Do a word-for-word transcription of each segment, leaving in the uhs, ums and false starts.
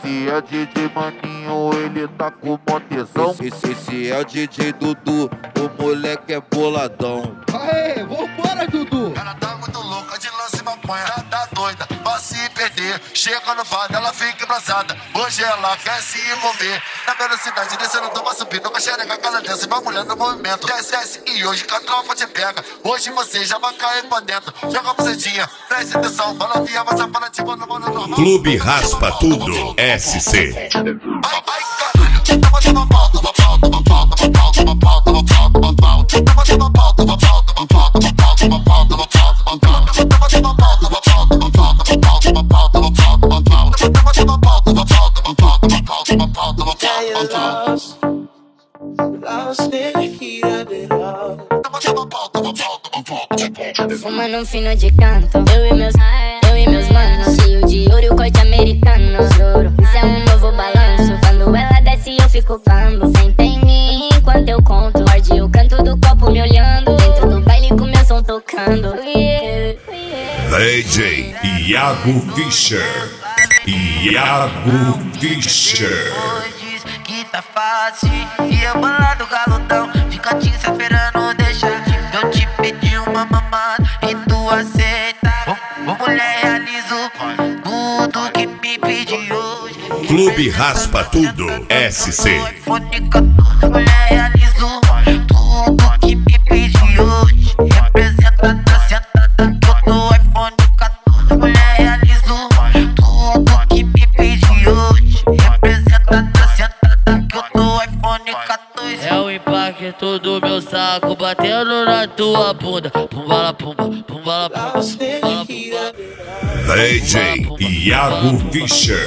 esse é D J Maninho, ele tá com mó tesão. Esse, esse é o D J Dudu, o moleque é boladão. Aê, vambora, Dudu! Ela tá muito louca de lance e maconha, tá, tá doida pra se perder. Chega no bar, ela fica embrasada. Hoje ela quer se envolver. Na velocidade, descendo do passo subindo com a xereca canadense, bagulho no movimento. Desce, desce e hoje que a tropa te pega. Hoje você já vai cair pra dentro. Joga a bucetinha, preste atenção. Fala via, mas a para tipo no modo normal. Clube Raspa Tudo S C. Ai, ai, caralho. Toma, toma pau, toma pau, toma pau, toma pau, toma pau, toma pau, toma pau. Toma, toma pau, toma pau, toma pau, toma pau, toma pau, toma pau, toma pau. Toma, toma pau, toma pau, toma pau, toma pau, toma pau, toma pau, toma pau. Toma, toma pau, toma pau, toma pau, toma pau, toma pau, toma pau. Lost in the heat of it all. Toma, toma pau, toma pau, toma pau, toma pau. Fumando um fino de canto, eu e meus, eu e meus manos. Cheio de ouro e o corte americano, juro. Isso é um novo balanço. Quando ela desce eu fico bambo. Senta em mim enquanto eu conto. Morde o canto do copo me olhando. Dentro do baile com meu som tocando. Yeah, yeah. D J Iago Fischer. Iago Fischer. Diz que tá fácil e eu bolado galudão. De cantinho se esperando deixar. Eu te pedi uma mamada e tu aceita. Ô, ô mulher, realizo tudo que me pedi hoje. Clube Raspa Tudo S C. Mulher, realizo tudo que me pedi hoje. Representa a sentada que eu tô iPhone quatorze. Mulher, realizo tudo que me pedi hoje. Representa a sentada que eu tô iPhone quatorze. É o impacto do meu saco batendo na tua bunda. Pumbala, pumba, pumbala, pumba, Lost in the pumbala, heat of it all. D J Iago Fischer.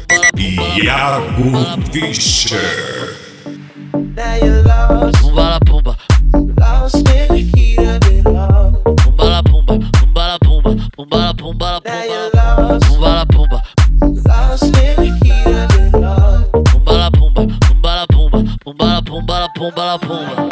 Iago Fischer. Now you're lost, pumbala, pumba, lost in the heat of it all. pumbala, pumba, pumbala, pumba, pumbala, pumbala, Now you're pumbala, lost, pumbala, pumba, lost in the heat of it all. pumbala, pumba, pumbala, pumba, pumbala, pumbala, pumbala, pumba.